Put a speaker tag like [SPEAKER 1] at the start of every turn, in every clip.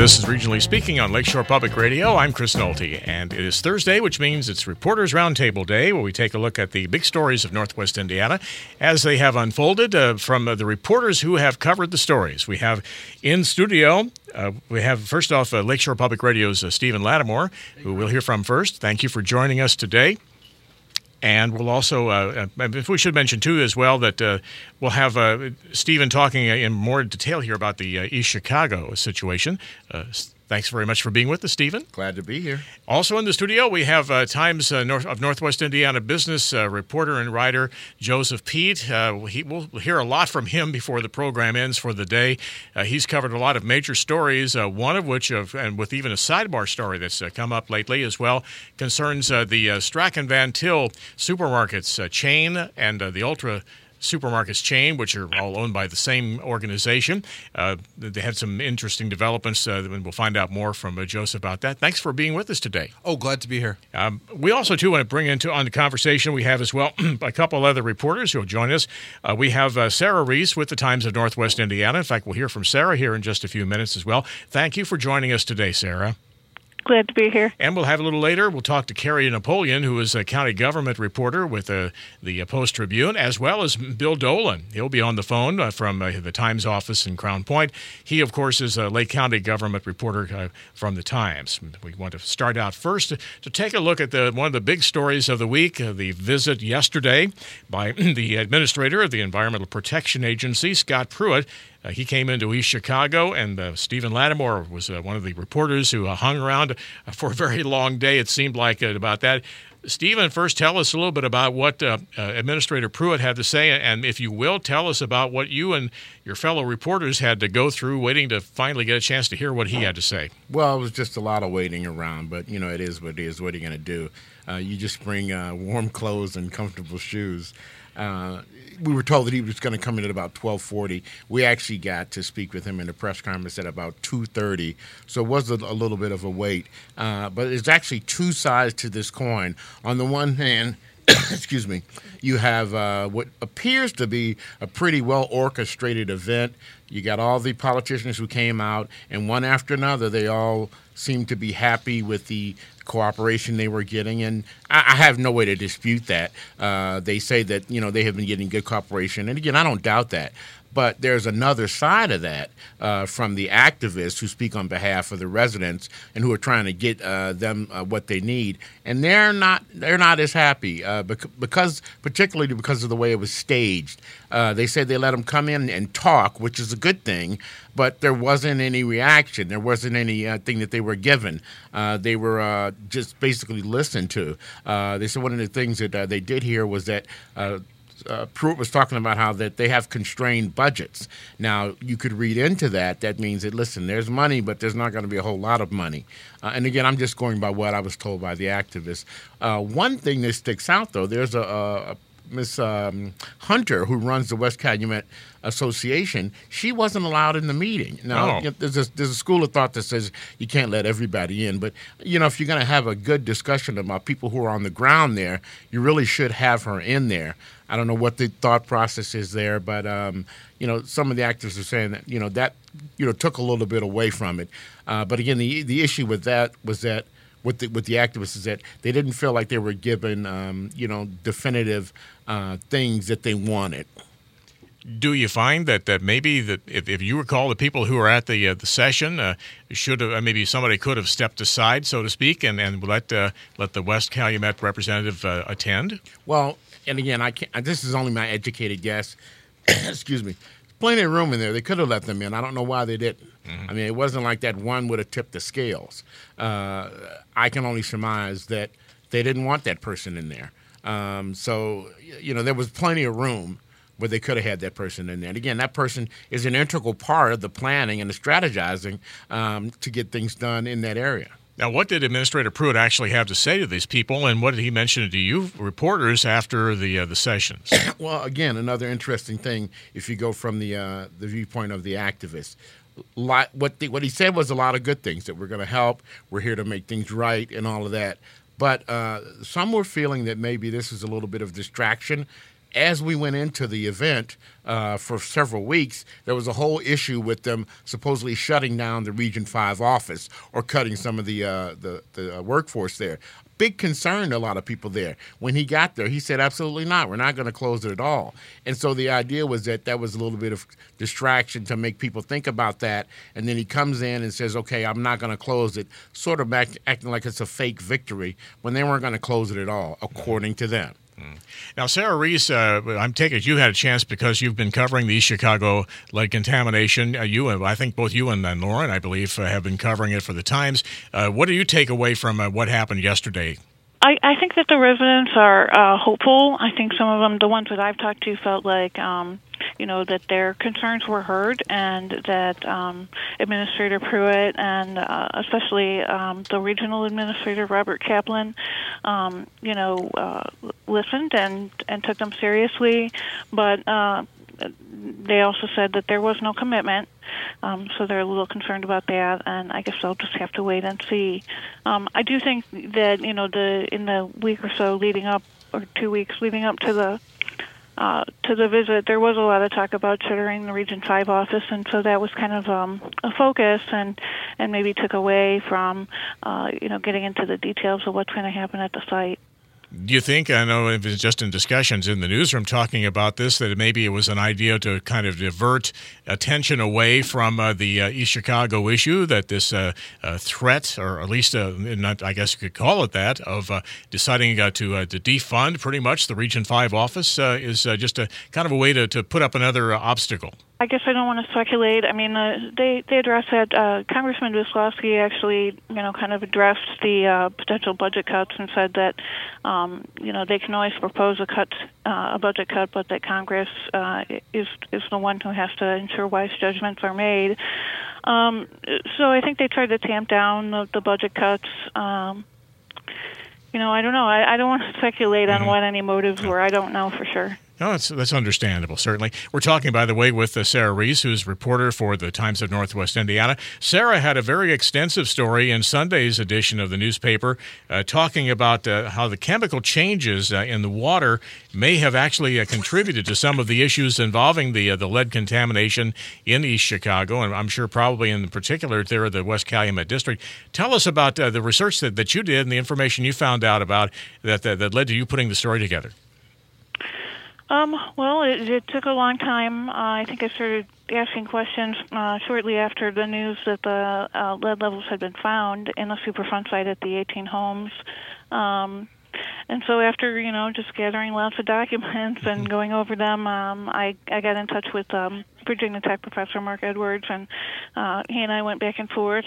[SPEAKER 1] This is Regionally Speaking on Lakeshore Public Radio. I'm Chris Nolte, and it is Thursday, which means it's Reporters Roundtable Day, where we take a look at the big stories of Northwest Indiana as they have unfolded from the reporters who have covered the stories. We have in studio, first off, Lakeshore Public Radio's Stephen Lattimore, who we'll hear from first. Thank you for joining us today. And we'll also, if we should mention, too, as well, that we'll have Stephen talking in more detail here about the East Chicago situation. Thanks very much for being with us, Stephen.
[SPEAKER 2] Glad to be here.
[SPEAKER 1] Also in the studio, we have Times of Northwest Indiana business reporter and writer Joseph Pete. We'll hear a lot from him before the program ends for the day. He's covered a lot of major stories, one of which, and with even a sidebar story that's come up lately as well, concerns the Strachan Van Til supermarkets chain and the Ultra supermarkets chain, which are all owned by the same organization. They had some interesting developments, and we'll find out more from Joseph about that. Thanks for being with us today.
[SPEAKER 3] Oh, glad to be here.
[SPEAKER 1] We also, too, want to bring on the conversation we have as well a couple other reporters who will join us. We have Sarah Reese with the Times of Northwest Indiana. In fact, we'll hear from Sarah here in just a few minutes as well. Thank you for joining us today, Sarah.
[SPEAKER 4] Glad to be here.
[SPEAKER 1] And we'll have a little later, we'll talk to Carrie Napoleon, who is a county government reporter with the Post-Tribune, as well as Bill Dolan. He'll be on the phone from the Times office in Crown Point. He, of course, is a Lake County government reporter from the Times. We want to start out first to take a look at one of the big stories of the week, the visit yesterday by the administrator of the Environmental Protection Agency, Scott Pruitt. He came into East Chicago, and Stephen Lattimore was one of the reporters who hung around for a very long day, it seemed like, about that. Stephen, first tell us a little bit about what Administrator Pruitt had to say, and if you will, tell us about what you and your fellow reporters had to go through waiting to finally get a chance to hear what he had to say.
[SPEAKER 2] Well, it was just a lot of waiting around, but, it is what it is. What are you going to do? You just bring warm clothes and comfortable shoes. We were told that he was going to come in at about 12:40. We actually got to speak with him in the press conference at about 2:30, so it was a little bit of a wait. But there's actually two sides to this coin. On the one hand, excuse me, you have what appears to be a pretty well-orchestrated event. You got all the politicians who came out, and one after another, they all seemed to be happy with the cooperation they were getting, and I have no way to dispute that. They say that, they have been getting good cooperation, and again, I don't doubt that. But there's another side of that from the activists who speak on behalf of the residents and who are trying to get them what they need, and they're not as happy particularly because of the way it was staged. They said they let them come in and talk, which is a good thing, but there wasn't any reaction. There wasn't any thing that they were given. They were just basically listened to. They said one of the things that they did hear was that Pruitt was talking about how that they have constrained budgets. Now, you could read into that. That means that, listen, there's money, but there's not going to be a whole lot of money. And again, I'm just going by what I was told by the activists. One thing that sticks out, though, there's a Miss Hunter, who runs the West Calumet Association. She wasn't allowed in the meeting. Now, there's a school of thought that says you can't let everybody in. But, if you're going to have a good discussion about people who are on the ground there, you really should have her in there. I don't know what the thought process is there, but, some of the actors are saying that, that took a little bit away from it. But, again, the issue with that was that with the activists is that they didn't feel like they were given, definitive things that they wanted.
[SPEAKER 1] Do you find that maybe that if you recall, the people who were at the session should have maybe somebody could have stepped aside, so to speak, and let the West Calumet representative attend?
[SPEAKER 2] Well, and again, I can't. This is only my educated guess. Excuse me. Plenty of room in there. They could have let them in. I don't know why they didn't. Mm-hmm. I mean, it wasn't like that one would have tipped the scales. I can only surmise that they didn't want that person in there. So, there was plenty of room where they could have had that person in there. And again, that person is an integral part of the planning and the strategizing to get things done in that area.
[SPEAKER 1] Now, what did Administrator Pruitt actually have to say to these people, and what did he mention to you reporters after the sessions?
[SPEAKER 2] Well, again, another interesting thing if you go from the viewpoint of the activists. What he said was a lot of good things, that we're going to help, we're here to make things right, and all of that. But some were feeling that maybe this is a little bit of distraction. As we went into the event for several weeks, there was a whole issue with them supposedly shutting down the Region 5 office or cutting some of the workforce there. Big concern to a lot of people there. When he got there, he said, absolutely not. We're not going to close it at all. And so the idea was that was a little bit of distraction to make people think about that. And then he comes in and says, okay, I'm not going to close it, sort of acting like it's a fake victory when they weren't going to close it at all, according to them.
[SPEAKER 1] Now, Sarah Rees, I'm taking it you had a chance because you've been covering the East Chicago lead contamination. I think both you and Lauren, I believe, have been covering it for the Times. What do you take away from what happened yesterday?
[SPEAKER 3] I think that the residents are hopeful. I think some of them, the ones that I've talked to, felt like, that their concerns were heard, and that Administrator Pruitt and especially the regional administrator, Robert Kaplan, listened and took them seriously. But they also said that there was no commitment. So they're a little concerned about that, and I guess they'll just have to wait and see. I do think that in the week or so leading up, or 2 weeks leading up to the visit, there was a lot of talk about shuttering the Region 5 office, and so that was kind of a focus, and maybe took away from getting into the details of what's going to happen at the site.
[SPEAKER 1] Do you think, I know it was just in discussions in the newsroom talking about this, that maybe it was an idea to kind of divert attention away from the East Chicago issue, that this threat, or at least, I guess you could call it that, of deciding to defund pretty much the Region 5 office is just a kind of a way to put up another obstacle?
[SPEAKER 3] I guess I don't want to speculate. I mean, they addressed that. Congressman Wisłowski actually, kind of addressed the potential budget cuts and said that, they can always propose a budget cut, but that Congress is the one who has to ensure wise judgments are made. So I think they tried to tamp down the budget cuts. I don't know. I don't want to speculate on what any motives were. I don't know for sure.
[SPEAKER 1] No, that's understandable, certainly. We're talking, by the way, with Sarah Rees, who's reporter for the Times of Northwest Indiana. Sarah had a very extensive story in Sunday's edition of the newspaper talking about how the chemical changes in the water may have actually contributed to some of the issues involving the lead contamination in East Chicago, and I'm sure probably in particular there at the West Calumet District. Tell us about the research that you did and the information you found out about that led to you putting the story together.
[SPEAKER 3] Well, it took a long time. I think I started asking questions shortly after the news that the lead levels had been found in the Superfund site at the 18 homes. And so after, just gathering lots of documents and going over them, I got in touch with Virginia Tech professor Mark Edwards, and he and I went back and forth.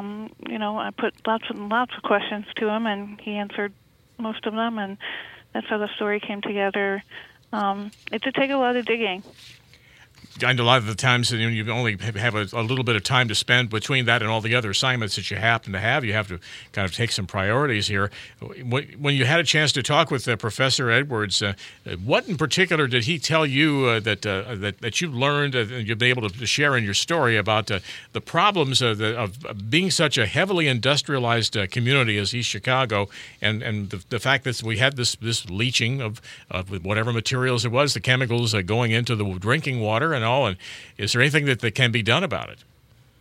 [SPEAKER 3] I put lots of questions to him, and he answered most of them, and that's how the story came together. It did take a lot of digging.
[SPEAKER 1] And a lot of the times you only have a little bit of time to spend between that and all the other assignments that you happen to have. You have to kind of take some priorities here. When you had a chance to talk with Professor Edwards, what in particular did he tell you that you learned and you'll be able to share in your story about the problems of being such a heavily industrialized community as East Chicago, and the fact that we had this leaching of whatever materials it was, the chemicals going into the drinking water and all, and is there anything that can be done about it?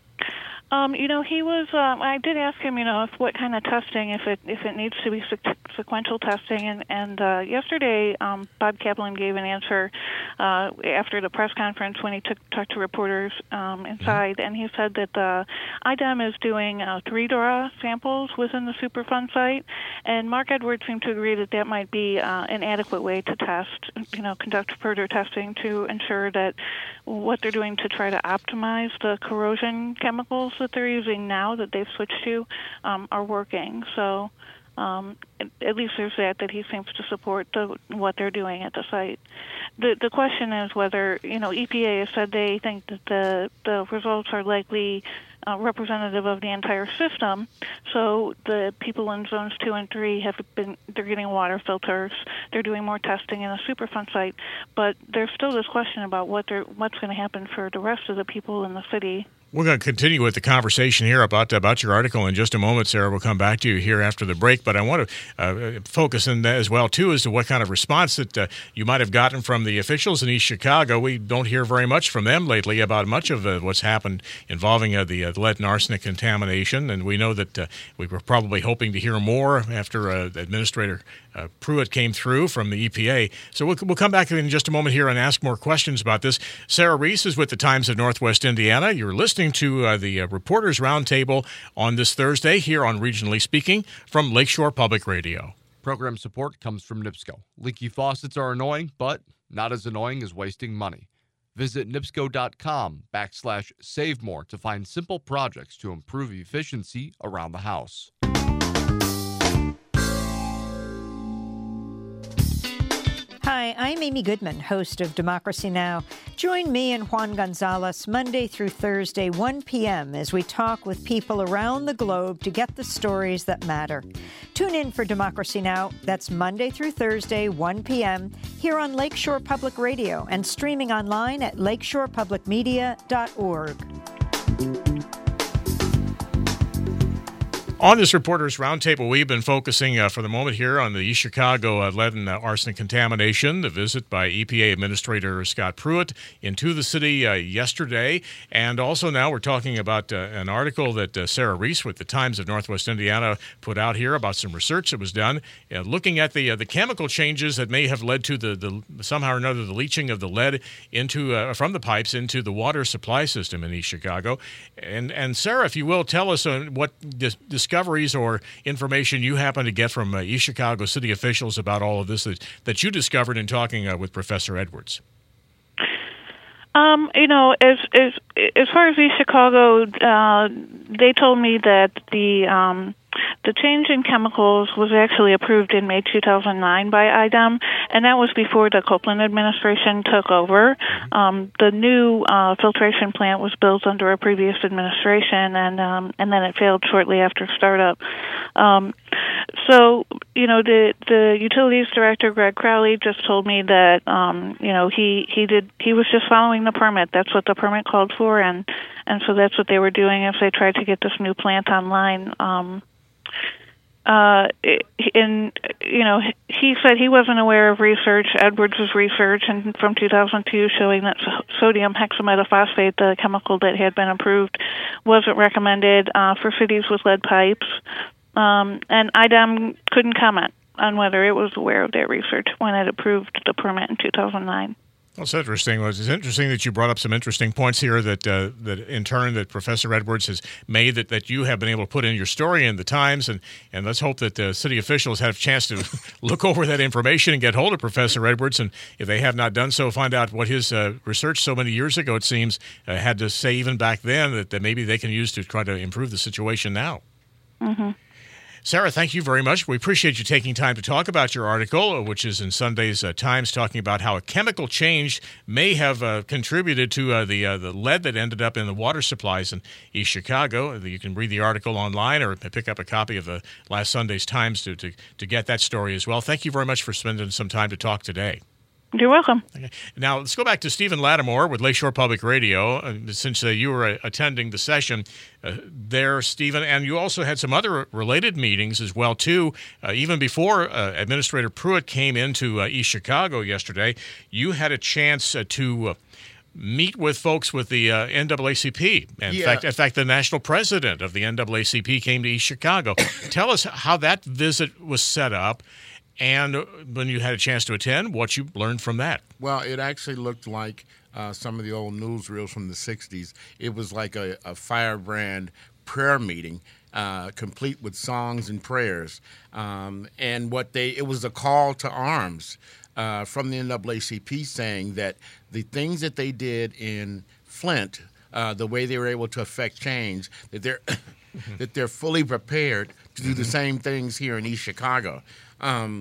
[SPEAKER 3] He was. I did ask him, what kind of testing, if it needs to be sequential testing, and yesterday Bob Kaplan gave an answer after the press conference when he talked to reporters inside, and he said that the IDEM is doing 3 draw samples within the Superfund site, and Mark Edwards seemed to agree that might be an adequate way to test, conduct further testing to ensure that what they're doing to try to optimize the corrosion chemicals that they're using now that they've switched to are working. So at least there's that he seems to support what they're doing at the site. The question is whether, EPA has said they think that the results are likely representative of the entire system. So the people in zones 2 and 3 they're getting water filters. They're doing more testing in the Superfund site, but there's still this question about what's going to happen for the rest of the people in the city.
[SPEAKER 1] We're going to continue with the conversation here about your article in just a moment, Sarah. We'll come back to you here after the break, but I want to focus in as well, too, as to what kind of response that you might have gotten from the officials in East Chicago. We don't hear very much from them lately about much of what's happened involving the lead and arsenic contamination, and we know that we were probably hoping to hear more after Administrator Pruitt came through from the EPA. So we'll come back in just a moment here and ask more questions about this. Sarah Reese is with the Times of Northwest Indiana. You're listening to the Reporters Roundtable on this Thursday here on Regionally Speaking from Lakeshore Public Radio.
[SPEAKER 4] Program support comes from NIPSCO. Leaky faucets are annoying, but not as annoying as wasting money. Visit nipsco.com/save more to find simple projects to improve efficiency around the house.
[SPEAKER 5] Hi, I'm Amy Goodman, host of Democracy Now! Join me and Juan Gonzalez Monday through Thursday, 1 p.m. as we talk with people around the globe to get the stories that matter. Tune in for Democracy Now! That's Monday through Thursday, 1 p.m. here on Lakeshore Public Radio and streaming online at lakeshorepublicmedia.org.
[SPEAKER 1] On this Reporters Roundtable, we've been focusing for the moment here on the East Chicago lead and arsenic contamination, the visit by EPA Administrator Scott Pruitt into the city yesterday. And also now we're talking about an article that Sarah Reese with the Times of Northwest Indiana put out here about some research that was done looking at the chemical changes that may have led to the somehow or another the leaching of the lead into from the pipes into the water supply system in East Chicago. And Sarah, if you will, tell us what discoveries or information you happen to get from East Chicago city officials about all of this that you discovered in talking with Professor Edwards.
[SPEAKER 3] As far as East Chicago, they told me that the change in chemicals was actually approved in May 2009 by IDEM, and that was before the Copeland administration took over. The new filtration plant was built under a previous administration, and then it failed shortly after startup. So, the utilities director, Greg Crowley, just told me that, he was just following the permit. That's what the permit called for, and so that's what they were doing as they tried to get this new plant online. He said he wasn't aware of research, Edwards' research, and from 2002 showing that sodium hexametaphosphate, the chemical that had been approved, wasn't recommended for cities with lead pipes. And IDEM couldn't comment on whether it was aware of that research when it approved the permit in 2009.
[SPEAKER 1] Well, it's interesting. It's interesting that you brought up some interesting points here that in turn that Professor Edwards has made that you have been able to put in your story in the Times, and let's hope that city officials have a chance to look over that information and get hold of Professor Edwards, and if they have not done so, find out what his research so many years ago, it seems, had to say even back then that maybe they can use to try to improve the situation now. Mm-hmm. Sarah, thank you very much. We appreciate you taking time to talk about your article, which is in Sunday's Times, talking about how a chemical change may have contributed to the lead that ended up in the water supplies in East Chicago. You can read the article online or pick up a copy of last Sunday's Times to get that story as well. Thank you very much for spending some time to talk today.
[SPEAKER 3] You're welcome.
[SPEAKER 1] Okay. Now, let's go back to Stephen Lattimore with Lakeshore Public Radio, since you were attending the session there, Stephen, and you also had some other related meetings as well, too. Even before Administrator Pruitt came into East Chicago yesterday, you had a chance to meet with folks with the NAACP. In fact, the national president of the NAACP came to East Chicago. Tell us how that visit was set up, and when you had a chance to attend, what you learned from that.
[SPEAKER 2] Well, it actually looked like some of the old newsreels from the 60s. It was like a firebrand prayer meeting, complete with songs and prayers. And it was a call to arms from the NAACP saying that the things that they did in Flint, the way they were able to affect change, that they're fully prepared to do the same things here in East Chicago. In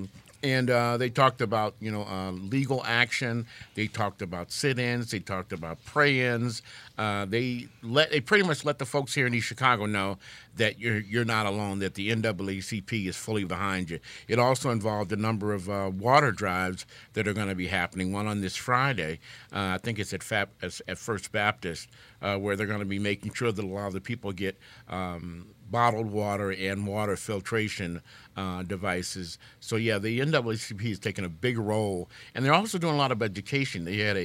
[SPEAKER 2] And they talked about, legal action. They talked about sit-ins. They talked about pray-ins. They pretty much let the folks here in East Chicago know that you're not alone, that the NAACP is fully behind you. It also involved a number of water drives that are going to be happening. One on this Friday, I think it's at First Baptist, where they're going to be making sure that a lot of the people get bottled water and water filtration devices. So, yeah, the NAACP is taking a big role. And they're also doing a lot of education. They had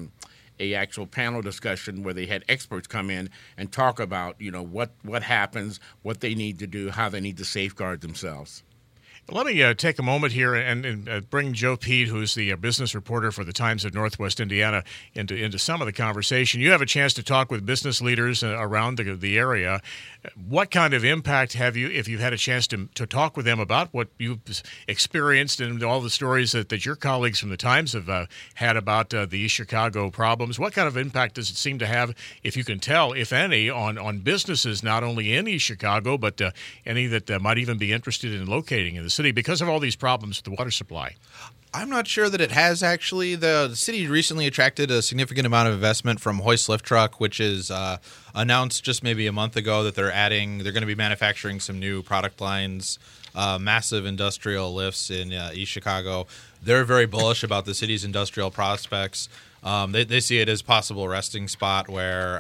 [SPEAKER 2] a actual panel discussion where they had experts come in and talk about, what happens, what they need to do, how they need to safeguard themselves.
[SPEAKER 1] Let me take a moment here and bring Joe Pete, who's the business reporter for the Times of Northwest Indiana, into some of the conversation. You have a chance to talk with business leaders around the area. What kind of impact have you, if you've had a chance to talk with them about what you've experienced and all the stories that your colleagues from the Times have had about the East Chicago problems? What kind of impact does it seem to have, if you can tell, if any, on businesses not only in East Chicago, but any that might even be interested in locating in the city because of all these problems with the water supply?
[SPEAKER 6] I'm not sure that it has actually. The city recently attracted a significant amount of investment from Hoist Lift Truck, which is announced just maybe a month ago that they're going to be manufacturing some new product lines, massive industrial lifts in East Chicago. They're very bullish about the city's industrial prospects. They see it as a possible resting spot where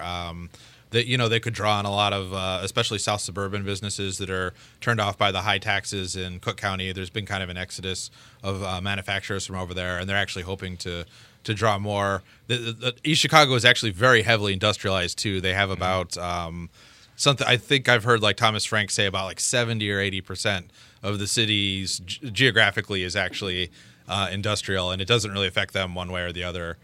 [SPEAKER 6] they could draw on a lot of, especially South suburban businesses that are turned off by the high taxes in Cook County. There's been kind of an exodus of manufacturers from over there, and they're actually hoping to draw more. East Chicago is actually very heavily industrialized too. They have about something. I think I've heard like Thomas Frank say about like 70 or 80% of the city's geographically is actually industrial, and it doesn't really affect them one way or the other.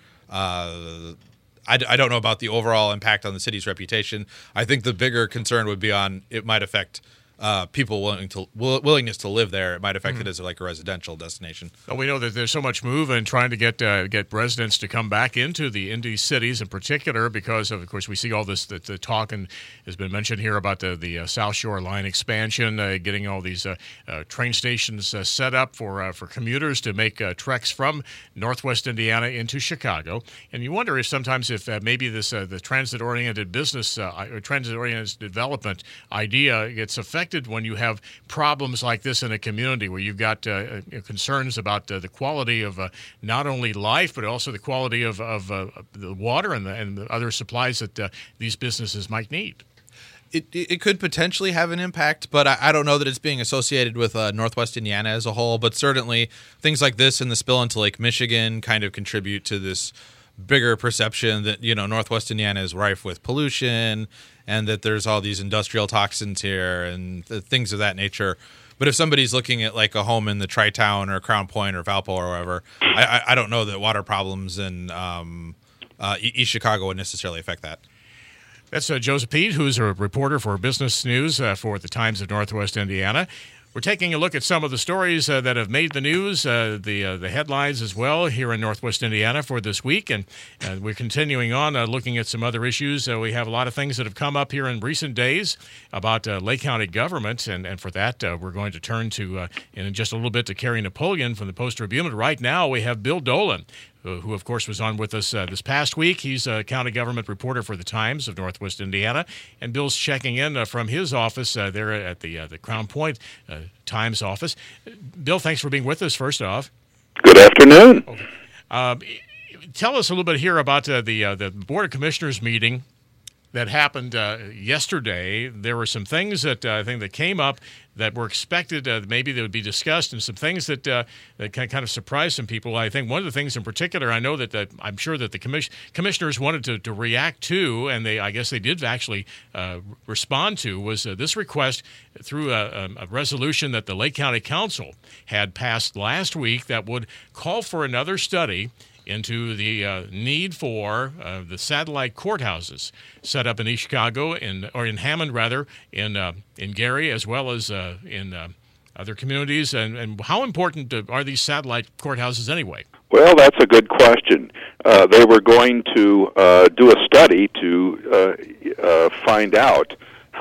[SPEAKER 6] I don't know about the overall impact on the city's reputation. I think the bigger concern would be on it might affect people willingness to live there. It might affect it as like a residential destination.
[SPEAKER 1] Well, we know that there's so much movement trying to get residents to come back into these cities in particular because of course we see all this the talk and has been mentioned here about the South Shore Line expansion, getting all these train stations set up for commuters to make treks from Northwest Indiana into Chicago. And you wonder if sometimes maybe this the transit-oriented business or transit-oriented development idea gets affected when you have problems like this in a community where you've got concerns about the quality of not only life but also the quality of the water and the other supplies that these businesses might need.
[SPEAKER 6] It could potentially have an impact, but I don't know that it's being associated with Northwest Indiana as a whole. But certainly things like this and the spill into Lake Michigan kind of contribute to this bigger perception that, Northwest Indiana is rife with pollution and that there's all these industrial toxins here and things of that nature. But if somebody's looking at like a home in the Tri-Town or Crown Point or Valpo or wherever, I don't know that water problems in East Chicago would necessarily affect that.
[SPEAKER 1] That's Joseph Pete, who's a reporter for Business News for the Times of Northwest Indiana. We're taking a look at some of the stories that have made the news, the headlines as well here in Northwest Indiana for this week. And we're continuing on looking at some other issues. We have a lot of things that have come up here in recent days about Lake County government. And for that, we're going to turn to, in just a little bit, to Carrie Napoleon from the Post-Tribune. But right now, we have Bill Dolan, who, of course, was on with us this past week. He's a county government reporter for the Times of Northwest Indiana. And Bill's checking in from his office there at the Crown Point Times office. Bill, thanks for being with us, first off.
[SPEAKER 7] Good afternoon.
[SPEAKER 1] Okay. Tell us a little bit here about the Board of Commissioners meeting that happened yesterday. There were some things that I think that came up that were expected, maybe they would be discussed, and some things that kind of surprised some people. I think one of the things in particular, I know that I'm sure that the commissioners wanted to react to, and I guess they did actually respond to, was this request through a resolution that the Lake County Council had passed last week that would call for another study into the need for the satellite courthouses set up in East Chicago, or in Hammond rather, in Gary, as well as in other communities. And how important are these satellite courthouses anyway?
[SPEAKER 7] Well, that's a good question. They were going to do a study to find out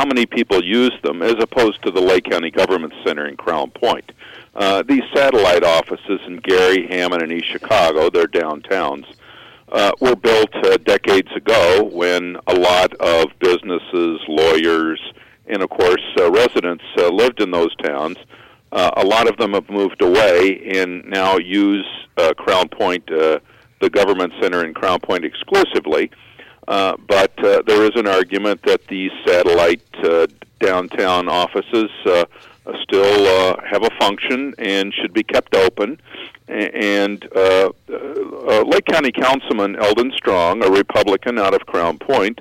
[SPEAKER 7] how many people use them, as opposed to the Lake County Government Center in Crown Point. These satellite offices in Gary, Hammond, and East Chicago, they're downtowns, were built decades ago when a lot of businesses, lawyers, and, of course, residents lived in those towns. A lot of them have moved away and now use Crown Point, the Government Center in Crown Point exclusively. But there is an argument that these satellite downtown offices still have a function and should be kept open. And Lake County Councilman Eldon Strong, a Republican out of Crown Point,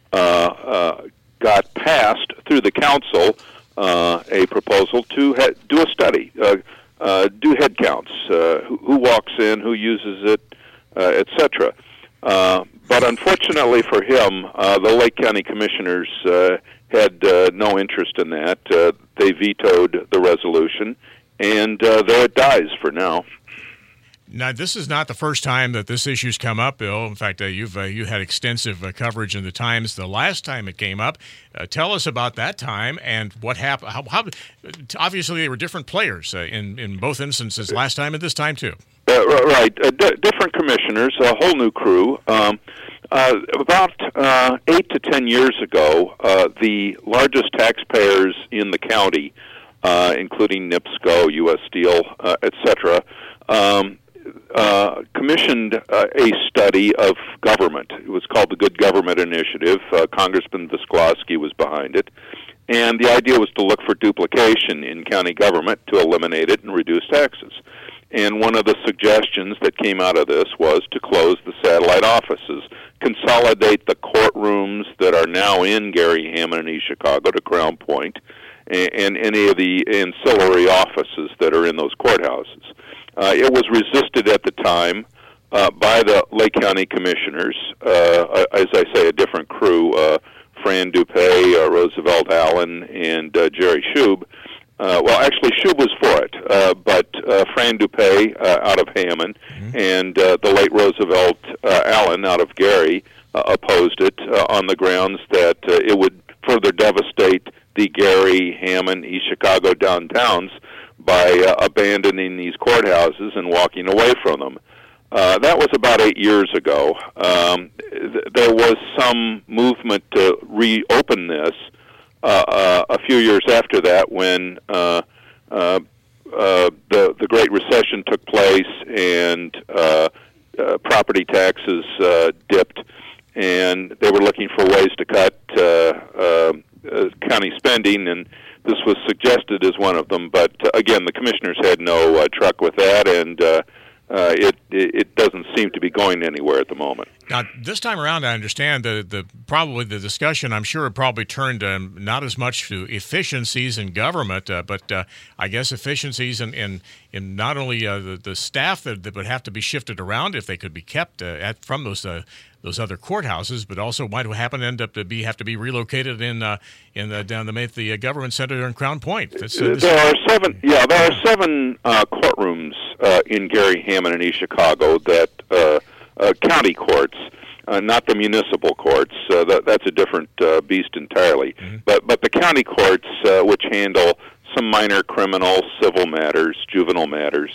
[SPEAKER 7] got passed through the council a proposal to do a study, do head counts, who walks in, who uses it, etc. But unfortunately for him, the Lake County Commissioners had no interest in that. They vetoed the resolution, and there it dies for now.
[SPEAKER 1] Now, this is not the first time that this issue's come up, Bill. In fact, you had extensive coverage in the Times the last time it came up. Tell us about that time and what happened. How obviously, they were different players in both instances, last time and this time, too.
[SPEAKER 7] Right. Different commissioners, a whole new crew. About 8 to 10 years ago, the largest taxpayers in the county, including NIPSCO, U.S. Steel, etc., commissioned a study of government. It was called the Good Government Initiative. Congressman Visclosky was behind it. And the idea was to look for duplication in county government to eliminate it and reduce taxes. And one of the suggestions that came out of this was to close the satellite offices, consolidate the courtrooms that are now in Gary, Hammond, and East Chicago to Crown Point, and any of the ancillary offices that are in those courthouses. It was resisted at the time by the Lake County Commissioners, as I say, a different crew, Fran Dupé, Roosevelt Allen, and Jerry Shube. Well, actually, Shube was for it, but Fran Dupé out of Hammond and the late Roosevelt Allen out of Gary opposed it on the grounds that it would further devastate the Gary, Hammond, East Chicago downtowns by abandoning these courthouses and walking away from them. That was about 8 years ago. There was some movement to reopen this a few years after that when the Great Recession took place and property taxes dipped, and they were looking for ways to cut county spending, and this was suggested as one of them. But again, the commissioners had no truck with that, and it doesn't seem to be going anywhere at the moment.
[SPEAKER 1] Now, this time around, I understand probably the discussion, I'm sure, it probably turned not as much to efficiencies in government, but I guess efficiencies in not only the staff that would have to be shifted around if they could be kept from those other courthouses, but also might end up to have to be relocated in down the government center in Crown Point.
[SPEAKER 7] There are seven. Yeah, there are seven courtrooms in Gary, Hammond, and East Chicago that county courts, not the municipal courts. That's a different beast entirely. Mm-hmm. But the county courts, which handle some minor criminal, civil matters, juvenile matters.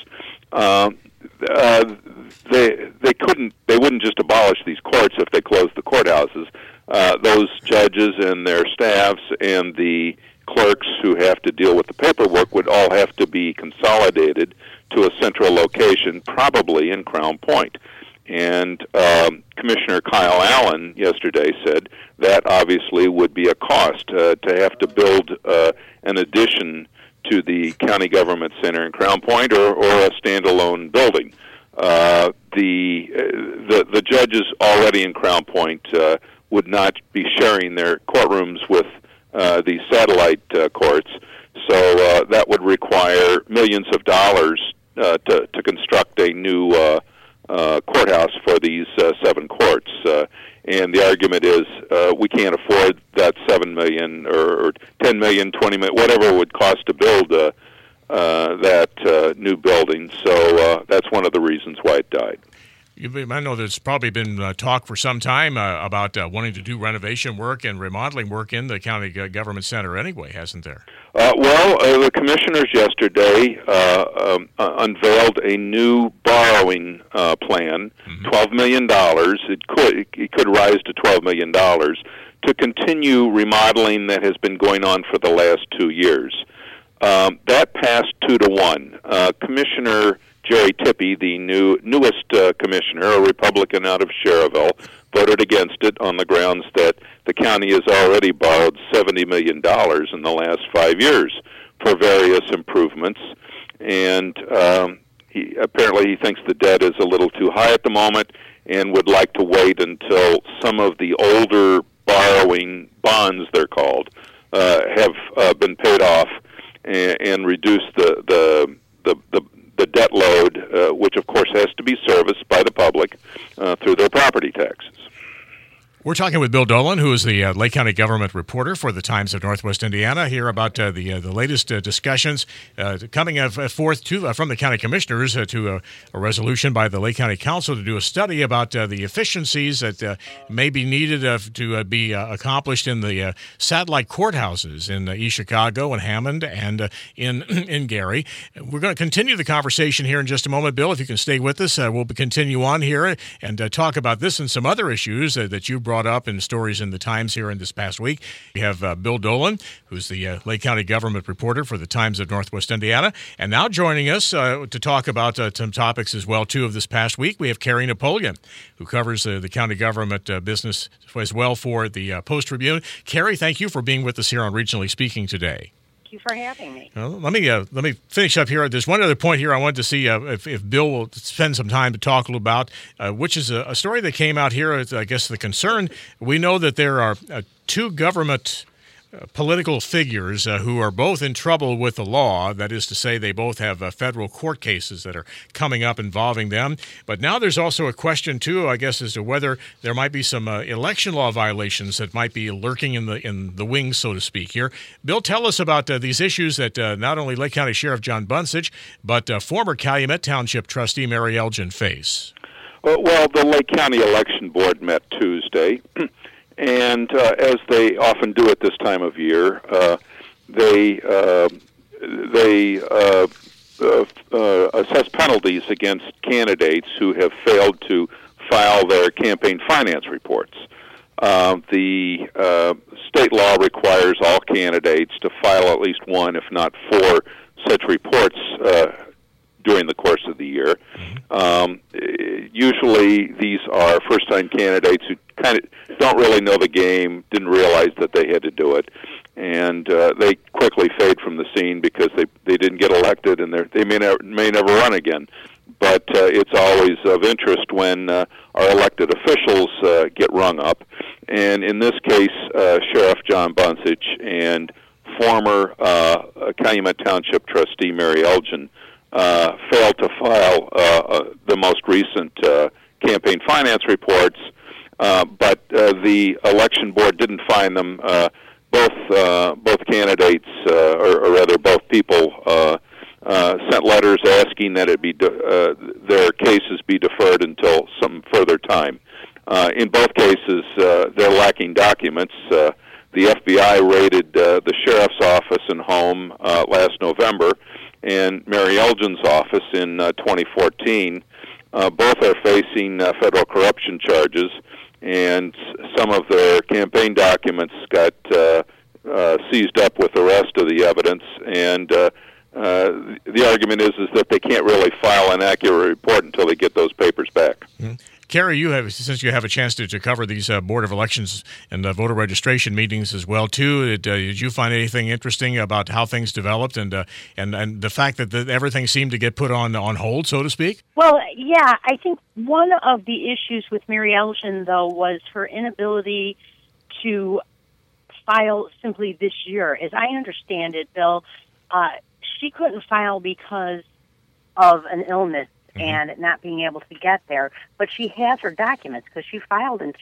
[SPEAKER 7] They wouldn't just abolish these courts if they closed the courthouses. Those judges and their staffs and the clerks who have to deal with the paperwork would all have to be consolidated to a central location, probably in Crown Point. And Commissioner Kyle Allen yesterday said that obviously would be a cost to have to build an addition to the county government center in Crown Point or a standalone building. The judges already in Crown Point would not be sharing their courtrooms with these satellite courts, so that would require millions of dollars to construct a new courthouse for these seven courts. And the argument is we can't afford that $7 million or $10 million, $20 million, whatever it would cost to build that new building. So that's one of the reasons why it died.
[SPEAKER 1] I know there's probably been talk for some time about wanting to do renovation work and remodeling work in the county government center anyway, hasn't there?
[SPEAKER 7] The commissioners yesterday unveiled a new borrowing plan, $12 million. It could rise to $12 million to continue remodeling that has been going on for the last 2 years. That passed 2-1. Commissioner Jerry Tippie, the newest commissioner, a Republican out of Cherville, voted against it on the grounds that the county has already borrowed $70 million in the last 5 years for various improvements. And he thinks the debt is a little too high at the moment and would like to wait until some of the older borrowing bonds, they're called, have been paid off and reduce the debt load, which of course has to be serviced by the public through their property taxes.
[SPEAKER 1] We're talking with Bill Dolan, who is the Lake County government reporter for the Times of Northwest Indiana, here about the latest discussions coming forth from the county commissioners to a resolution by the Lake County Council to do a study about the efficiencies that may be needed to be accomplished in the satellite courthouses in East Chicago and Hammond and in Gary. We're going to continue the conversation here in just a moment. Bill, if you can stay with us, we'll continue on here and talk about this and some other issues that you brought up in stories in the Times here in this past week. We have Bill Dolan, who's the Lake County government reporter for the Times of Northwest Indiana, and now joining us to talk about some topics as well, too, of this past week. We have Carrie Napoleon, who covers the county government business as well for the Post-Tribune. Carrie, thank you for being with us here on Regionally Speaking today.
[SPEAKER 8] Thank you for having me.
[SPEAKER 1] Well, let me finish up here. There's one other point here I wanted to see if Bill will spend some time to talk a little about, which is a story that came out here. I guess the concern, we know that there are two government political figures who are both in trouble with the law. That is to say, they both have federal court cases that are coming up involving them. But now there's also a question, too, I guess, as to whether there might be some election law violations that might be lurking in the wings, so to speak here. Bill, tell us about these issues that not only Lake County Sheriff John Bunsich, but former Calumet Township trustee Mary Elgin face.
[SPEAKER 7] Well, the Lake County Election Board met Tuesday. And as they often do at this time of year, they assess penalties against candidates who have failed to file their campaign finance reports. The state law requires all candidates to file at least one, if not four, such reports during the course of the year. Usually these are first-time candidates who kind of don't really know the game, didn't realize that they had to do it, and they quickly fade from the scene because they didn't get elected, and they may never run again. But it's always of interest when our elected officials get rung up. And in this case, Sheriff John Bunsich and former Calumet Township trustee Mary Elgin failed to file the most recent campaign finance reports, but the election board didn't find them. Both candidates, or rather both people, sent letters asking that it be their cases be deferred until some further time. In both cases, they're lacking documents. The FBI raided the sheriff's office and home last November, and Mary Elgin's office in 2014. Both are facing federal corruption charges, and some of their campaign documents got seized up with the rest of the evidence, and the argument is that they can't really file an accurate report until they get those papers back.
[SPEAKER 1] Mm-hmm. Carrie, since you have a chance to cover these Board of Elections and voter registration meetings as well, too, did you find anything interesting about how things developed and the fact that everything seemed to get put on hold, so to speak?
[SPEAKER 8] Well, yeah, I think one of the issues with Mary Elgin, though, was her inability to file simply this year. As I understand it, Bill, she couldn't file because of an illness and not being able to get there. But she has her documents because she filed in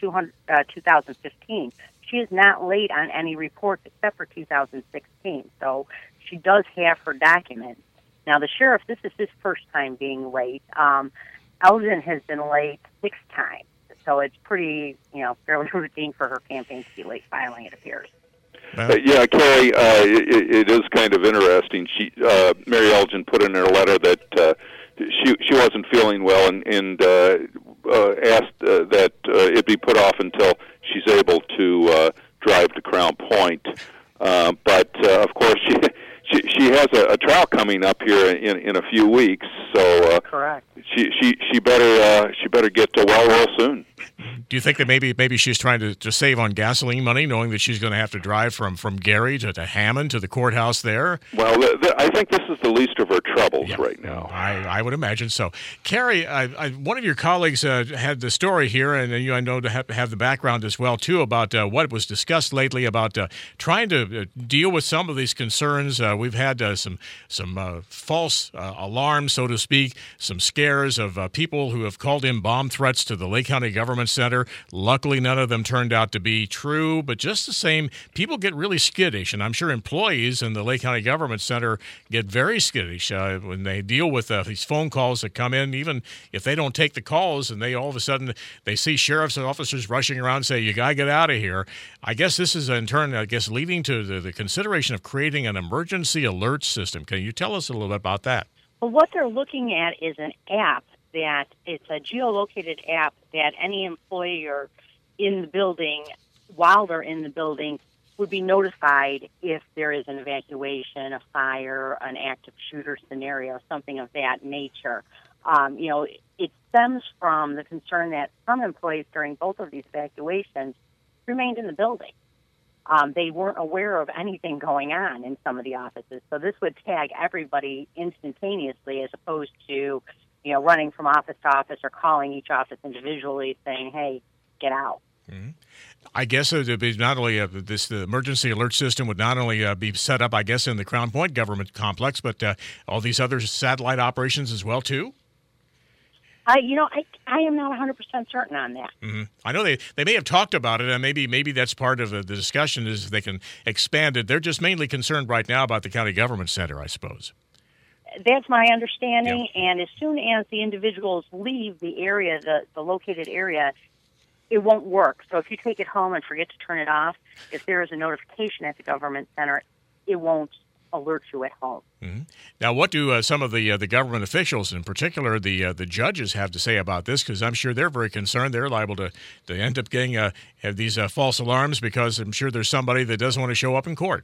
[SPEAKER 8] 2015. She is not late on any reports except for 2016. So she does have her documents. Now, the sheriff, this is his first time being late. Elgin has been late 6 times. So it's pretty, fairly routine for her campaign to be late filing, it appears.
[SPEAKER 7] Yeah, Carrie, it is kind of interesting. Mary Elgin put in her letter that she wasn't feeling well and asked that it be put off until she's able to drive to Crown Point. But of course, she has a trial coming up here in a few weeks, so
[SPEAKER 8] correct.
[SPEAKER 7] She better get to well real soon.
[SPEAKER 1] Do you think that maybe she's trying to save on gasoline money, knowing that she's going to have to drive from Gary to Hammond to the courthouse there?
[SPEAKER 7] Well, I think this is the least of her troubles right now.
[SPEAKER 1] I would imagine so. Carrie, one of your colleagues had the story here, and you, I know, to have the background as well, too, about what was discussed lately about trying to deal with some of these concerns. We've had some false alarms, so to speak, some scares of people who have called in bomb threats to the Lake County Government Center. Luckily, none of them turned out to be true, but just the same, people get really skittish, and I'm sure employees in the Lake County Government Center get very skittish when they deal with these phone calls that come in, even if they don't take the calls, and they all of a sudden they see sheriff's officers rushing around and say, you got to get out of here. I guess this is in turn, leading to the consideration of creating an emergency alert system. Can you tell us a little bit about that?
[SPEAKER 8] Well, what they're looking at is an app that it's a geolocated app that any employer in the building, while they're in the building, would be notified if there is an evacuation, a fire, an active shooter scenario, something of that nature. It stems from the concern that some employees during both of these evacuations remained in the building. They weren't aware of anything going on in some of the offices. So this would tag everybody instantaneously as opposed to, running from office to office or calling each office individually saying, hey, get out.
[SPEAKER 1] Mm-hmm. I guess it would be not only the emergency alert system would not only be set up, I guess, in the Crown Point government complex, but all these other satellite operations as well, too?
[SPEAKER 8] I am not 100% certain on that.
[SPEAKER 1] Mm-hmm. I know they may have talked about it, and maybe that's part of the discussion is they can expand it. They're just mainly concerned right now about the county government center, I suppose.
[SPEAKER 8] That's my understanding, and as soon as the individuals leave the area, the located area, it won't work. So if you take it home and forget to turn it off, if there is a notification at the government center, it won't alert you at home.
[SPEAKER 1] Mm-hmm. Now, what do some of the government officials, in particular the judges, have to say about this? Because I'm sure they're very concerned. They're liable to end up getting have these false alarms because I'm sure there's somebody that doesn't want to show up in court.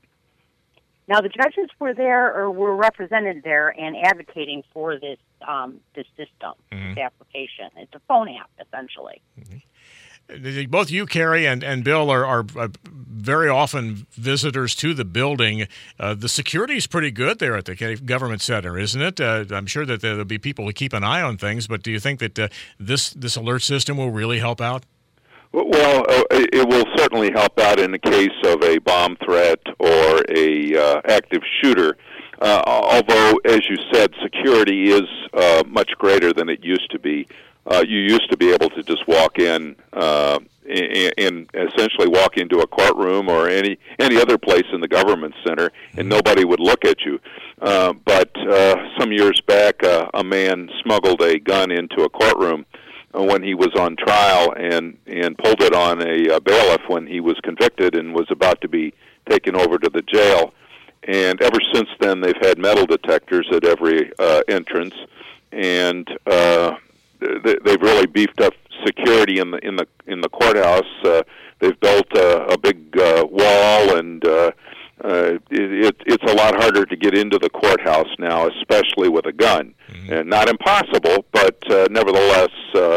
[SPEAKER 8] Now, the judges were there or were represented there and advocating for this system, this application. It's a phone app, essentially.
[SPEAKER 1] Mm-hmm. Both you, Carrie, and Bill are very often visitors to the building. The security is pretty good there at the government center, isn't it? I'm sure that there'll be people who keep an eye on things, but do you think that this alert system will really help out?
[SPEAKER 7] Well, it will certainly help out in the case of a bomb threat or a active shooter. Although, as you said, security is much greater than it used to be. You used to be able to just walk in and essentially walk into a courtroom or any other place in the government center, and nobody would look at you. But some years back, a man smuggled a gun into a courtroom when he was on trial and pulled it on a bailiff when he was convicted and was about to be taken over to the jail. And ever since then, they've had metal detectors at every entrance, and they've really beefed up security in the courthouse. They've built a big wall, and it's a lot harder to get into the courthouse now, especially with a gun. Mm-hmm. Not impossible, but nevertheless,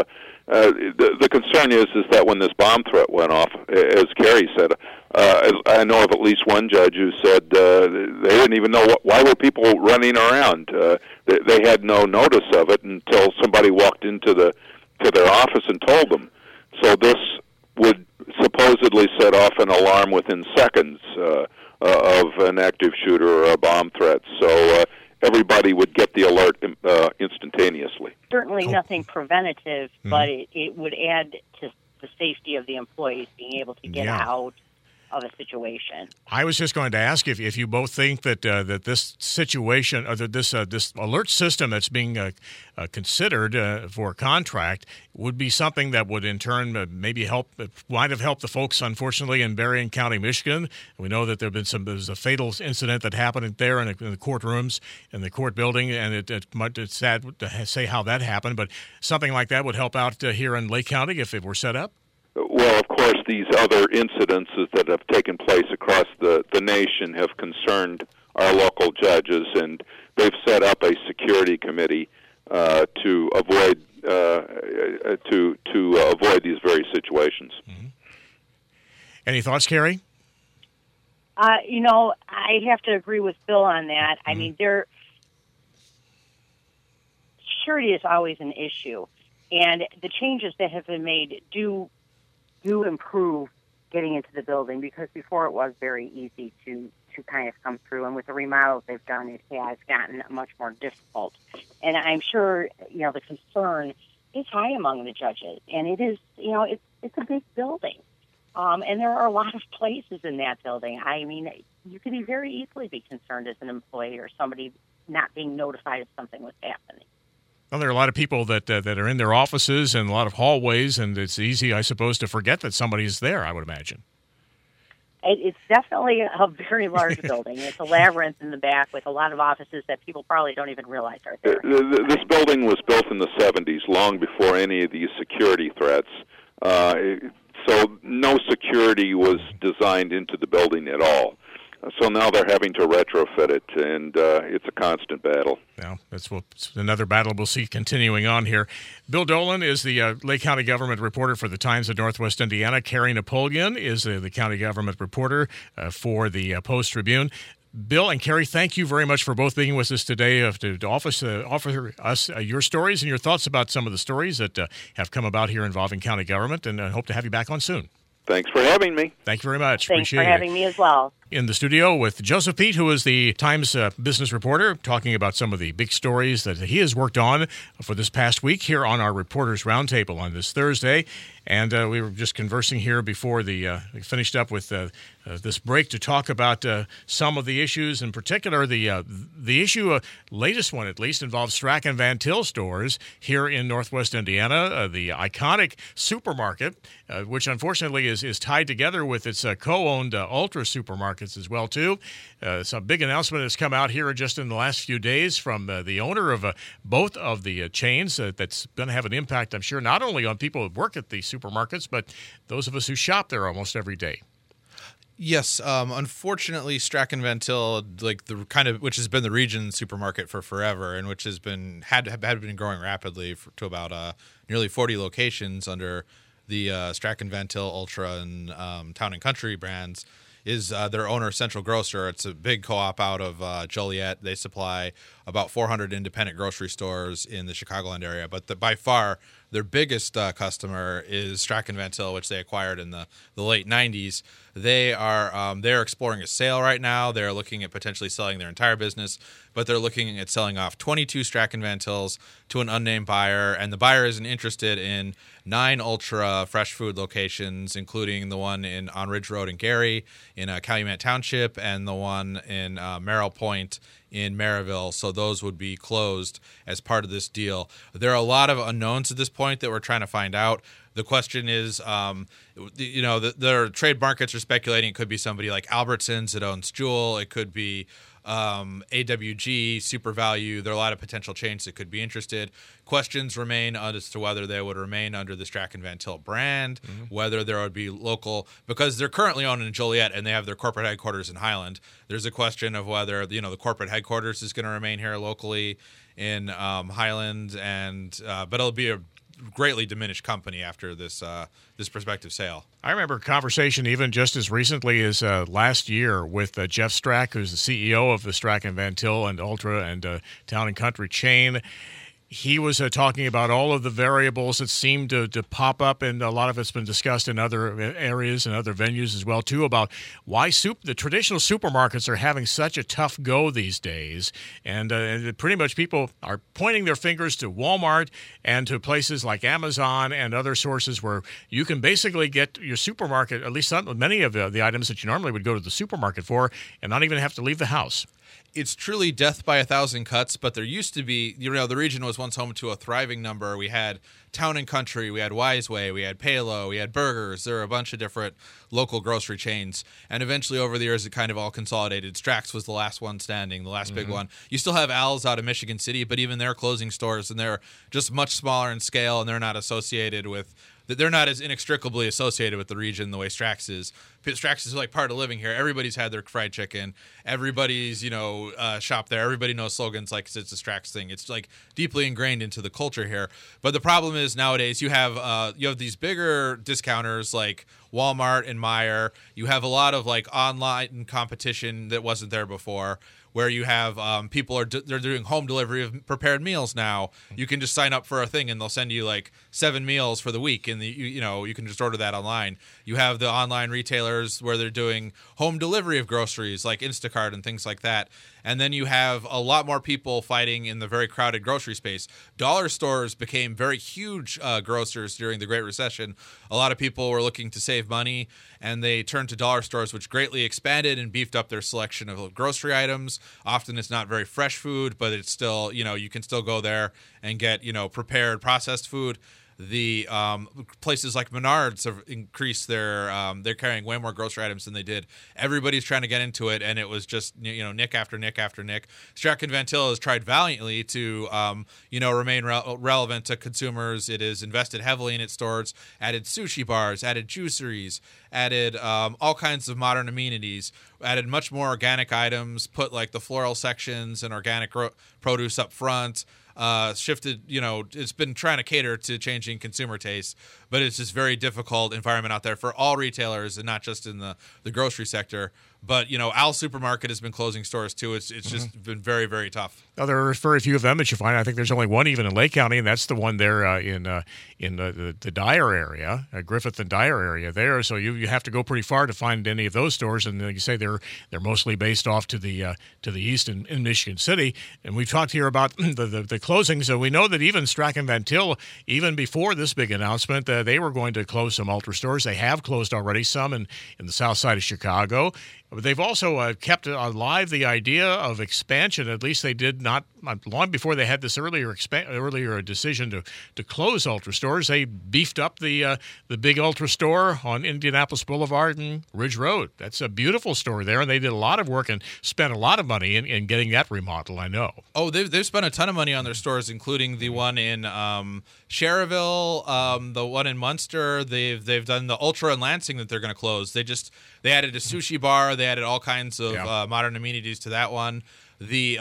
[SPEAKER 7] the concern is that when this bomb threat went off, as Carrie said, I know of at least one judge who said they didn't even know why were people running around. They had no notice of it until somebody walked into their office and told them. So this would supposedly set off an alarm within seconds of an active shooter or a bomb threat. So everybody would get the alert instantaneously.
[SPEAKER 8] Certainly nothing preventative, but it would add to the safety of the employees being able to get out of a situation.
[SPEAKER 1] I was just going to ask if you both think that that this situation, or that this alert system that's being considered for a contract would be something that would in turn maybe might have helped the folks, unfortunately, in Berrien County, Michigan. We know that there was a fatal incident that happened there in the courtrooms, in the court building, and it's sad to say how that happened, but something like that would help out here in Lake County if it were set up?
[SPEAKER 7] Well, of course, these other incidences that have taken place across the nation have concerned our local judges, and they've set up a security committee to avoid avoid these very situations.
[SPEAKER 1] Mm-hmm. Any thoughts, Carrie?
[SPEAKER 8] I have to agree with Bill on that. I mean, security is always an issue, and the changes that have been made do improve getting into the building, because before it was very easy to kind of come through, and with the remodels they've done, it has gotten much more difficult. And I'm sure, the concern is high among the judges, and it is, it's a big building. And there are a lot of places in that building. I mean, you could very easily be concerned as an employee or somebody not being notified if something was happening.
[SPEAKER 1] Well, there are a lot of people that are in their offices and a lot of hallways, and it's easy, I suppose, to forget that somebody's there, I would imagine.
[SPEAKER 8] It's definitely a very large building. It's a labyrinth in the back with a lot of offices that people probably don't even realize are there.
[SPEAKER 7] This building was built in the 70s, long before any of these security threats. So no security was designed into the building at all. So now they're having to retrofit it, and it's a constant battle.
[SPEAKER 1] Yeah, that's another battle we'll see continuing on here. Bill Dolan is the Lake County government reporter for the Times of Northwest Indiana. Carrie Napoleon is the county government reporter for the Post-Tribune. Bill and Carrie, thank you very much for both being with us today to offer us your stories and your thoughts about some of the stories that have come about here involving county government, and I hope to have you back on soon.
[SPEAKER 7] Thanks for having me.
[SPEAKER 1] Thank you very much.
[SPEAKER 8] Thanks
[SPEAKER 1] Appreciate
[SPEAKER 8] for having me as well.
[SPEAKER 1] In the studio with Joseph Pete, who is the Times business reporter, talking about some of the big stories that he has worked on for this past week here on our Reporters Roundtable on this Thursday. And we were just conversing here before we finished up with this break to talk about some of the issues. In particular, the issue, latest one at least, involves Strachan Van Til stores here in Northwest Indiana, the iconic supermarket, which unfortunately is tied together with its co-owned Ultra supermarkets as well, too. So a big announcement has come out here just in the last few days from the owner of both of the chains that's going to have an impact, I'm sure, not only on people who work at the supermarkets, but those of us who shop there almost every day.
[SPEAKER 6] Yes, unfortunately, Strachan Van Til, which has been the region supermarket for forever, and which has been had been growing rapidly to about nearly 40 locations under the Strachan Van Til Ultra and Town and Country brands, is their owner, Central Grocer. It's a big co-op out of Joliet. They supply about 400 independent grocery stores in the Chicagoland area, but by far their biggest customer is Strachan Van Til, which they acquired in the late 90s. They're exploring a sale right now. They're looking at potentially selling their entire business, but they're looking at selling off 22 Strachan Van Tils to an unnamed buyer, and the buyer isn't interested in 9 Ultra fresh food locations, including the one on Ridge Road in Gary, in Calumet Township, and the one in Merrill Point in Maryville. So those would be closed as part of this deal. There are a lot of unknowns at this point that we're trying to find out. The question is, their trade markets are speculating it could be somebody like Albertsons that owns Jewel. It could be AWG, Super Value. There are a lot of potential chains that could be interested. Questions remain as to whether they would remain under the Strachan Van Til brand, whether there would be local, because they're currently owned in Joliet and they have their corporate headquarters in Highland. There's a question of whether the corporate headquarters is going to remain here locally in Highland, but it'll be a greatly diminished company after this prospective sale.
[SPEAKER 1] I remember a conversation even just as recently as last year with Jeff Strack, who's the CEO of the Strachan Van Til and Ultra and Town and Country chain. he was talking about all of the variables that seem to pop up, and a lot of it's been discussed in other areas and other venues as well, too, about why the traditional supermarkets are having such a tough go these days. And pretty much people are pointing their fingers to Walmart and to places like Amazon and other sources where you can basically get your supermarket, at least many of the items that you normally would go to the supermarket for, and not even have to leave the house.
[SPEAKER 6] It's truly death by a thousand cuts, but there used to be, the region was once home to a thriving number. We had Town and Country, we had Wiseway, we had Palo, we had Burgers. There were a bunch of different local grocery chains. And eventually over the years, it kind of all consolidated. Strax was the last one standing, the last big one. You still have Al's out of Michigan City, but even they're closing stores, and they're just much smaller in scale, and they're not associated with they're not as inextricably associated with the region the way Strax is. Strax is like part of living here. Everybody's had their fried chicken. Everybody's, shop there. Everybody knows slogans like it's a Strax thing. It's like deeply ingrained into the culture here. But the problem is nowadays you have these bigger discounters like Walmart and Meijer. You have a lot of like online competition that wasn't there before, where you have people they're doing home delivery of prepared meals now. You can just sign up for a thing and they'll send you like 7 meals for the week, and you can just order that online. You have the online retailers where they're doing home delivery of groceries like Instacart and things like that. And then you have a lot more people fighting in the very crowded grocery space. Dollar stores became very huge grocers during the Great Recession. A lot of people were looking to save money, and they turned to dollar stores, which greatly expanded and beefed up their selection of grocery items. Often it's not very fresh food, but it's still, you can still go there and get, prepared processed food. The places like Menards have increased they're carrying way more grocery items than they did. Everybody's trying to get into it, and it was just nick after nick after nick. Strachan Van Til has tried valiantly to remain relevant to consumers. It has invested heavily in its stores, added sushi bars, added juiceries, added all kinds of modern amenities, added much more organic items, put like the floral sections and organic produce up front. Shifted, it's been trying to cater to changing consumer tastes, but it's just very difficult environment out there for all retailers, and not just in the grocery sector. But, Al Supermarket has been closing stores too. It's just been very, very tough.
[SPEAKER 1] Now, there are very few of them that you find. I think there's only one even in Lake County, and that's the one there in the Dyer area, Griffith and Dyer area there. So you have to go pretty far to find any of those stores. And like you say, they're mostly based off to the east in Michigan City. And we've talked here about the closings. So we know that even Strachan Van Til, even before this big announcement, they were going to close some Ultra stores. They have closed already, some in the south side of Chicago. But they've also kept alive the idea of expansion. At least they did not long before they had this earlier decision to close Ultra stores. They beefed up the big Ultra store on Indianapolis Boulevard and Ridge Road. That's a beautiful store there, and they did a lot of work and spent a lot of money in getting that remodeled, I know.
[SPEAKER 6] Oh, they've spent a ton of money on their stores, including the one in Cherryville, the one in Munster. They've done the Ultra in Lansing that they're going to close. They added a sushi bar. They added all kinds of modern amenities to that one. They've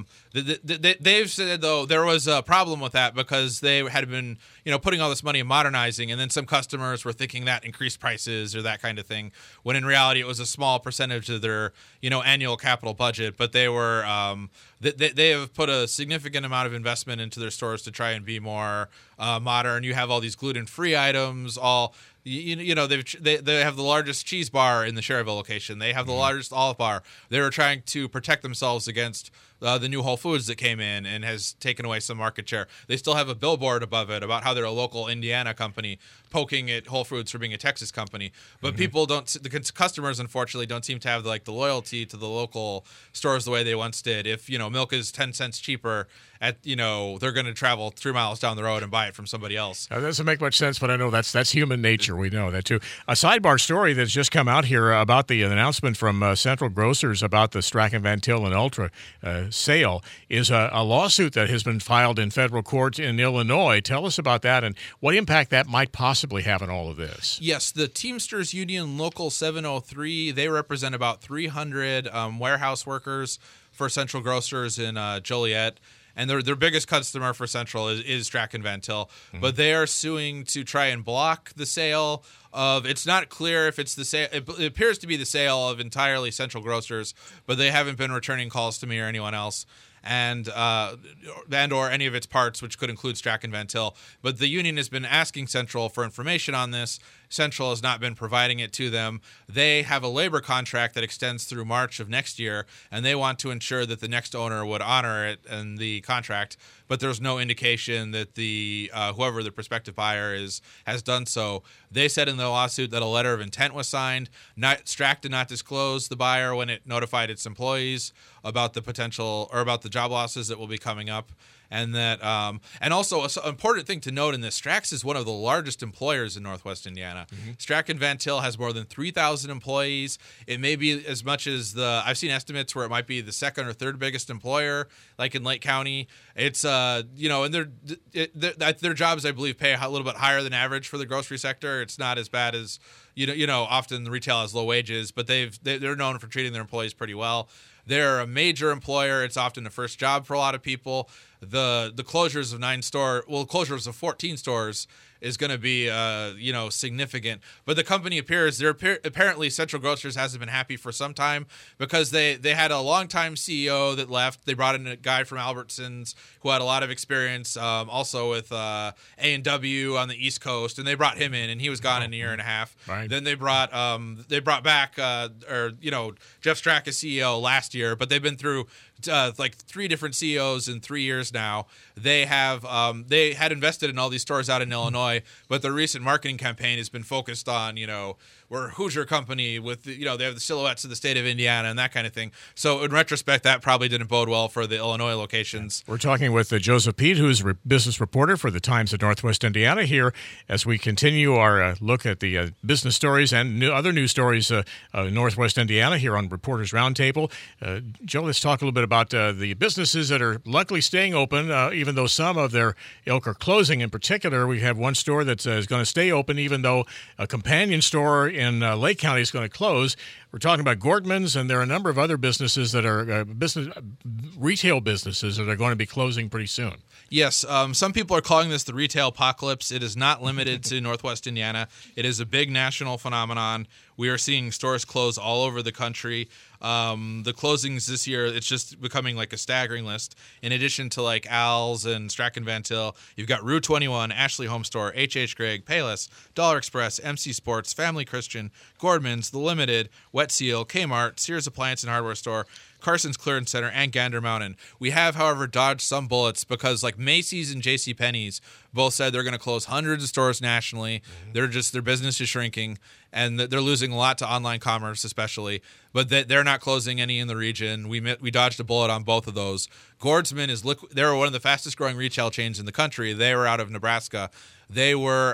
[SPEAKER 6] said, though, there was a problem with that because they had been, putting all this money in modernizing, and then some customers were thinking that increased prices or that kind of thing, when in reality it was a small percentage of their, annual capital budget. But they were, they have put a significant amount of investment into their stores to try and be more modern. You have all these gluten-free items, they have the largest cheese bar in the Cherryville location. They have the largest olive bar. They were trying to protect themselves against the new Whole Foods that came in and has taken away some market share. They still have a billboard above it about how they're a local Indiana company, poking at Whole Foods for being a Texas company. But people the customers, unfortunately, don't seem to have the loyalty to the local stores the way they once did. If, milk is 10 cents cheaper they're going to travel 3 miles down the road and buy it from somebody else.
[SPEAKER 1] That doesn't make much sense, but I know that's human nature. We know that too. A sidebar story that's just come out here about the announcement from Central Grocers about the Strachan Van Til and Ultra sale is a lawsuit that has been filed in federal court in Illinois. Tell us about that and what impact that might possibly have in all of this.
[SPEAKER 6] Yes, the Teamsters Union Local 703, they represent about 300 warehouse workers for Central Grocers in Joliet. And their biggest customer for Central is Strachan Van Til. But they are suing to try and block the sale of, it's not clear if it's the sale, it appears to be the sale of entirely Central Grocers, but they haven't been returning calls to me or anyone else. and or any of its parts, which could include Strachan Van Til. But the union has been asking Central for information on this. Central has not been providing it to them. They have a labor contract that extends through March of next year, and they want to ensure that the next owner would honor it and the contract. But there's no indication that the whoever the prospective buyer is has done so. They said in the lawsuit that a letter of intent was signed. Strack did not disclose the buyer when it notified its employees about the potential or about the job losses that will be coming up. And that, and also an important thing to note in this, Strax is one of the largest employers in Northwest Indiana. Strachan Van Til has more than 3,000 employees. It may be as much as I've seen estimates where it might be the second or third biggest employer, like in Lake County. It's, and their jobs, I believe, pay a little bit higher than average for the grocery sector. It's not as bad as, often the retail has low wages, but they're known for treating their employees pretty well. They're a major employer. It's often the first job for a lot of people. The closures of closures of 14 stores is going to be significant. But the company apparently Central Grocers hasn't been happy for some time because they had a longtime CEO that left. They brought in a guy from Albertsons who had a lot of experience, also with A&W on the East Coast, and they brought him in, and he was gone in a year and a half.
[SPEAKER 1] Right.
[SPEAKER 6] Then they brought back Jeff Strack as CEO last year, but they've been through like 3 different CEOs in 3 years now. They have they had invested in all these stores out in Illinois, but the recent marketing campaign has been focused on, we're a Hoosier company with, they have the silhouettes of the state of Indiana and that kind of thing. So in retrospect, that probably didn't bode well for the Illinois locations.
[SPEAKER 1] We're talking with Joseph Pete, who's a business reporter for the Times of Northwest Indiana, here as we continue our look at the business stories and other news stories in Northwest Indiana here on Reporters Roundtable. Joe, let's talk a little bit about the businesses that are luckily staying open, even though some of their ilk are closing. In particular, we have one store that is going to stay open, even though a companion store in Lake County is going to close. We're talking about Gordman's, and there are a number of other businesses that are retail businesses that are going to be closing pretty soon.
[SPEAKER 6] Yes, some people are calling this the retail apocalypse. It is not limited to Northwest Indiana. It is a big national phenomenon. We are seeing stores close all over the country. The closings this year, it's just becoming like a staggering list. In addition to like Al's and Strachan Van Til, you've got Rue 21, Ashley Home Store, H.H. Gregg, Payless, Dollar Express, MC Sports, Family Christian, Gordman's, The Limited, Wet Seal, Kmart, Sears Appliance and Hardware Store, Carson's Clearance Center, and Gander Mountain. We have, however, dodged some bullets because like Macy's and JCPenney's both said they're going to close hundreds of stores nationally. Their business is shrinking, and they're losing a lot to online commerce especially, but they're not closing any in the region. We dodged a bullet on both of those. Gordman they're one of the fastest growing retail chains in the country. They were out of Nebraska. They were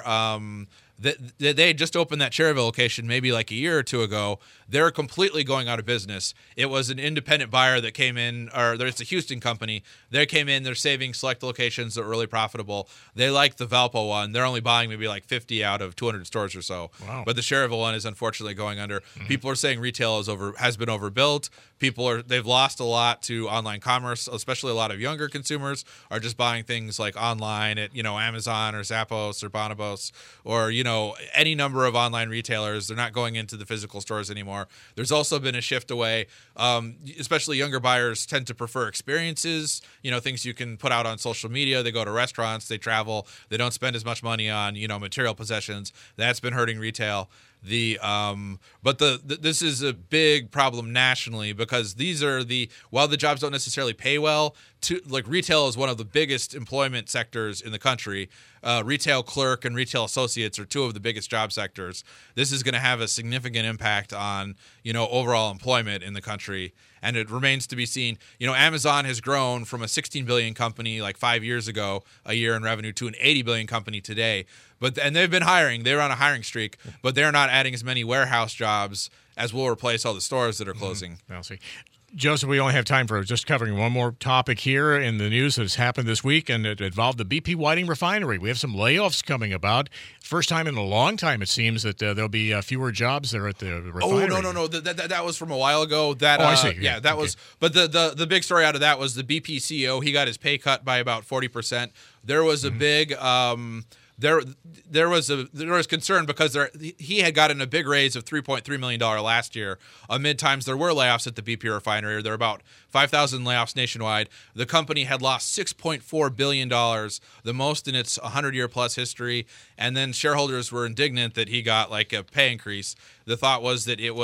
[SPEAKER 6] they just opened that Cherryville location maybe like a year or two ago. They're completely going out of business. It was an independent buyer that came in, or it's a Houston company. They came in, they're saving select locations that are really profitable. They like the Valpo one. They're only buying maybe like 50 out of 200 stores or so.
[SPEAKER 1] Wow.
[SPEAKER 6] But the Cherryville one is unfortunately going under. Mm-hmm. People are saying retail has been overbuilt. They've lost a lot to online commerce, especially a lot of younger consumers are just buying things like online at, Amazon or Zappos or Bonobos or, any number of online retailers. They're not going into the physical stores anymore. There's also been a shift away. Especially younger buyers tend to prefer experiences, things you can put out on social media. They go to restaurants, they travel, they don't spend as much money on, material possessions. That's been hurting retail. But this is a big problem nationally because while the jobs don't necessarily pay well, retail is one of the biggest employment sectors in the country. Retail clerk and retail associates are 2 of the biggest job sectors. This is going to have a significant impact on, overall employment in the country. And it remains to be seen. Amazon has grown from a $16 billion company like 5 years ago a year in revenue to an $80 billion company today. And they've been hiring. They're on a hiring streak, but they're not adding as many warehouse jobs as will replace all the stores that are closing.
[SPEAKER 1] I'll see. Joseph, we only have time for just covering one more topic here in the news that has happened this week, and it involved the BP Whiting refinery. We have some layoffs coming about. First time in a long time, it seems, that there'll be fewer jobs there at the refinery.
[SPEAKER 6] Oh, no. That was from a while ago.
[SPEAKER 1] I see.
[SPEAKER 6] Yeah, that was. But the big story out of that was the BP CEO. He got his pay cut by about 40%. There was a big there was concern because he had gotten a big raise of $3.3 million last year amid times there were layoffs at the BP refinery. There were about 5,000 layoffs nationwide. The company had lost $6.4 billion, the most in its 100-year-plus history, and then shareholders were indignant that he got like a pay increase. The thought was that he,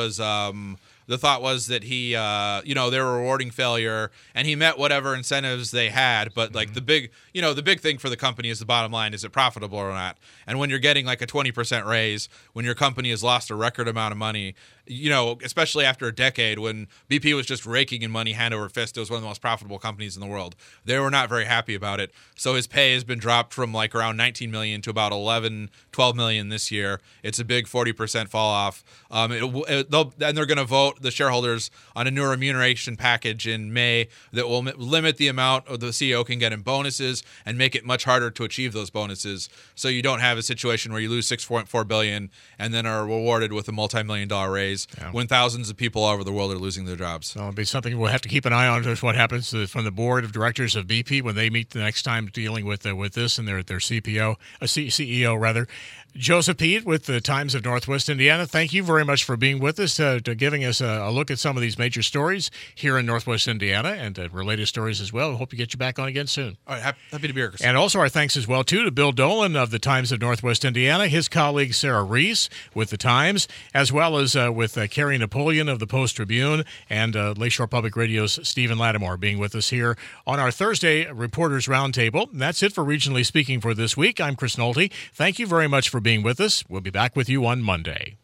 [SPEAKER 6] they were rewarding failure, and he met whatever incentives they had. But like the big thing for the company is the bottom line: is it profitable or not? And when you're getting like a 20% raise, when your company has lost a record amount of money, especially after a decade when BP was just raking in money hand over fist, it was one of the most profitable companies in the world. They were not very happy about it. So his pay has been dropped from like around 19 million to about 11, 12 million this year. It's a big 40% fall off. And they're going to vote, the shareholders, on a new remuneration package in May that will limit the amount the CEO can get in bonuses and make it much harder to achieve those bonuses. So you don't have a situation where you lose $6.4 billion and then are rewarded with a multi-million-dollar raise when thousands of people all over the world are losing their jobs.
[SPEAKER 1] So it'll be something we'll have to keep an eye on, just what happens from the board of directors of BP when they meet the next time dealing with this and their CEO rather. Joseph Pete with the Times of Northwest Indiana, thank you very much for being with us, to giving us a look at some of these major stories here in Northwest Indiana and related stories as well. I hope to get you back on again soon.
[SPEAKER 6] All right, happy to be here, Chris.
[SPEAKER 1] And also our thanks as well, too, to Bill Dolan of the Times of Northwest Indiana, his colleague Sarah Reese with the Times, as well as with Carrie Napoleon of the Post-Tribune and Lakeshore Public Radio's Stephen Lattimore being with us here on our Thursday Reporters Roundtable. And that's it for Regionally Speaking for this week. I'm Chris Nolte. Thank you very much for being with us. We'll be back with you on Monday.